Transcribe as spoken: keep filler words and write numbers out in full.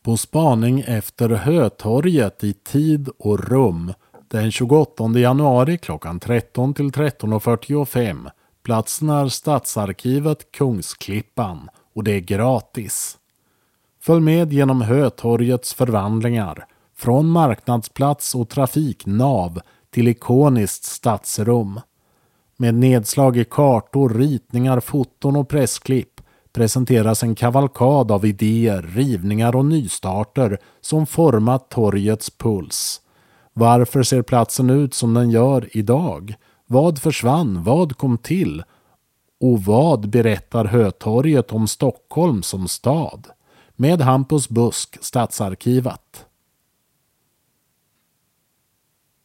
På spaning efter Hötorget i tid och rum den tjugoåttonde januari klockan tretton till tretton fyrtiofem. Platsen är Stadsarkivet Kungsklippan och det är gratis. Följ med genom Hötorgets förvandlingar från marknadsplats och trafiknav till ikoniskt stadsrum. Med nedslag i kartor, ritningar, foton och pressklipp presenteras en kavalkad av idéer, rivningar och nystarter som format torgets puls. Varför ser platsen ut som den gör idag? Vad försvann? Vad kom till? Och vad berättar Hötorget om Stockholm som stad? Med Hampus Busk, Stadsarkivet.